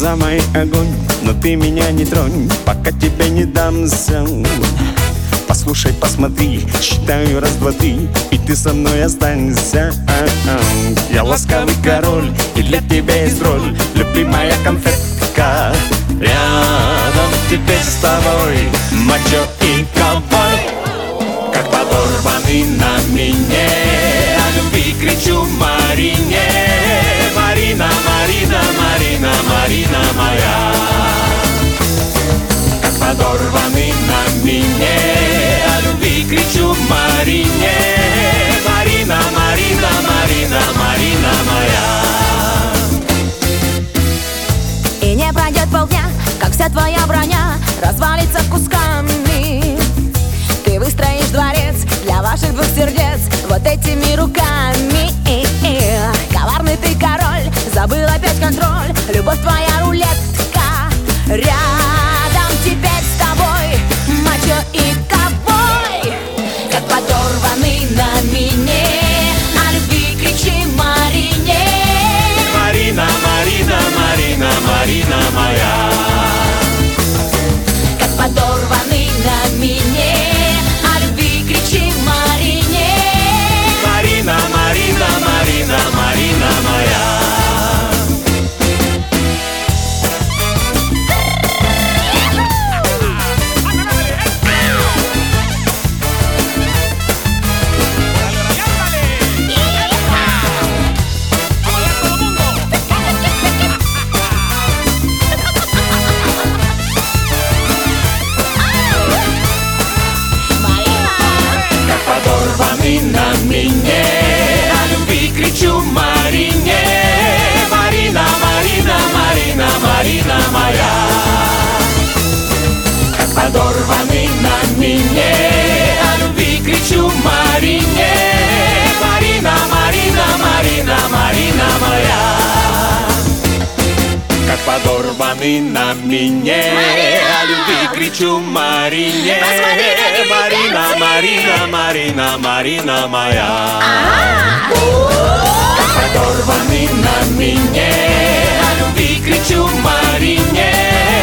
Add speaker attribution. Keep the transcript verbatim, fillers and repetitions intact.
Speaker 1: самый огонь, но ты меня не тронь, пока тебе не дамся. Послушай, посмотри, считаю раз, два, три, и ты со мной останься. Я ласковый король, и для тебя есть роль, любимая конфетка. Рядом теперь с тобой мачо и ковбой, как подорванный на мине. О любви кричу Марине. Марина, Марина, Марина, Марина моя, как подорванный на мине. О любви кричу Марине. Марина, Марина, Марина, Марина моя.
Speaker 2: И не пройдет полдня, как вся твоя броня развалится кусками. Ты выстроишь дворец для ваших двух сердец вот этими руками. Коварный ты король, забыл опять контроль, любовь твоя рулетка. Рядом теперь с тобой мачо и ковбой, как подорванный на мине. О любви кричи Марине.
Speaker 1: Марина, Марина, Марина, Марина моя,
Speaker 2: как подорванный на мине. О любви кричи Марине.
Speaker 1: Марина, Марина, Марина, Марина моя. Подорванный на мине. О любви кричу Марине. Марина, Марина, Марина, Марина моя, как подорванный на мине. О любви кричу Марине. Марина, Марина, Марина, Марина моя, как подорванный на мине. О любви кричу Марине. Марина, Марина, Марина, Марина моя, как подорванный на мине. О любви кричу Марине.